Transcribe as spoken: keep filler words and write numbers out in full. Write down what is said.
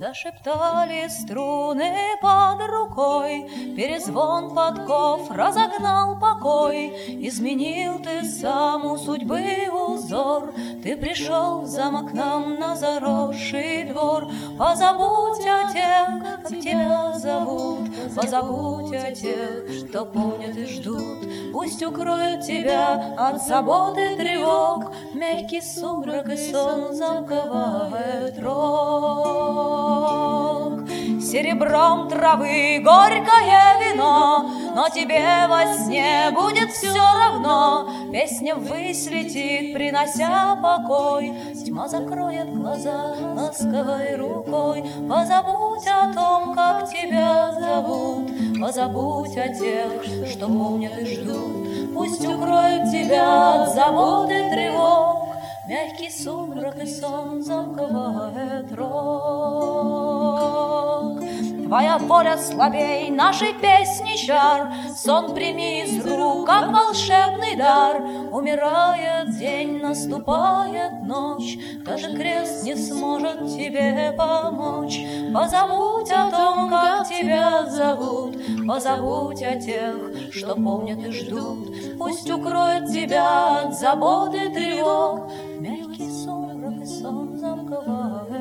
Зашептали струны под рукой, перезвон подков разогнал покой. Изменил ты сам у судьбы узор, ты пришел в замок нам на заросший двор. Позабудь о тех, как тебя зовут, позабудь о тех, что помнят и ждут. Пусть укроет тебя от забот и тревог мягкий сумрак и сон замковает рог. Серебром травы горькое вино, но тебе во сне будет все равно. Песня ввысь летит, принося покой. Тьма закроет глаза ласковой рукой. Позабудь о том, как тебя зовут, позабудь о тех, что помнят и ждут. Пусть укроет тебя от забот и тревог мягкий сумрак и сон замковает рог. Твоя воля слабей нашей песни чар, сон прими из рук, как волшебный дар. Умирает день, наступает ночь, даже крест не сможет тебе помочь. Позабудь о том, как тебя зовут, позабудь о тех, что помнят и ждут. Пусть укроет тебя от забот и тревог мягкий сумрак и сон замковает